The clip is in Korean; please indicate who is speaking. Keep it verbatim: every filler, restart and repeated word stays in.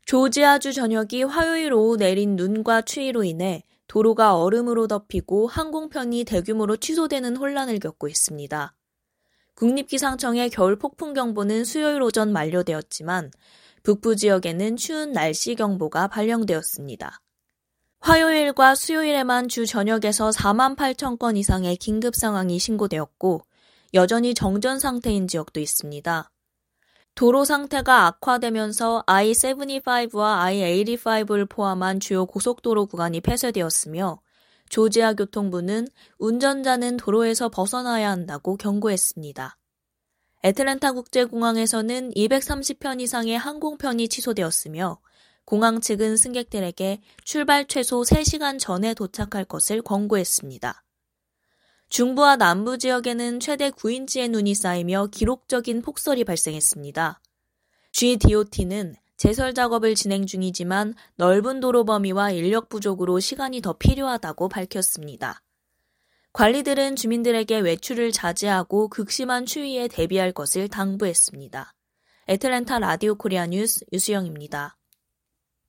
Speaker 1: 조지아주 전역이 화요일 오후 내린 눈과 추위로 인해 도로가 얼음으로 덮이고 항공편이 대규모로 취소되는 혼란을 겪고 있습니다. 국립기상청의 겨울 폭풍경보는 수요일 오전 만료되었지만 북부 지역에는 추운 날씨 경보가 발령되었습니다. 화요일과 수요일에만 주 전역에서 사만 팔천 건 이상의 긴급 상황이 신고되었고 여전히 정전 상태인 지역도 있습니다. 도로 상태가 악화되면서 아이 칠십오와 아이 팔십오를 포함한 주요 고속도로 구간이 폐쇄되었으며 조지아 교통부는 운전자는 도로에서 벗어나야 한다고 경고했습니다. 애틀랜타 국제공항에서는 이백삼십 편 이상의 항공편이 취소되었으며 공항 측은 승객들에게 출발 최소 세 시간 전에 도착할 것을 권고했습니다. 중부와 남부 지역에는 최대 구 인치의 눈이 쌓이며 기록적인 폭설이 발생했습니다. 지디오티는 제설 작업을 진행 중이지만 넓은 도로 범위와 인력 부족으로 시간이 더 필요하다고 밝혔습니다. 관리들은 주민들에게 외출을 자제하고 극심한 추위에 대비할 것을 당부했습니다. 애틀랜타 라디오 코리아 뉴스 유수영입니다.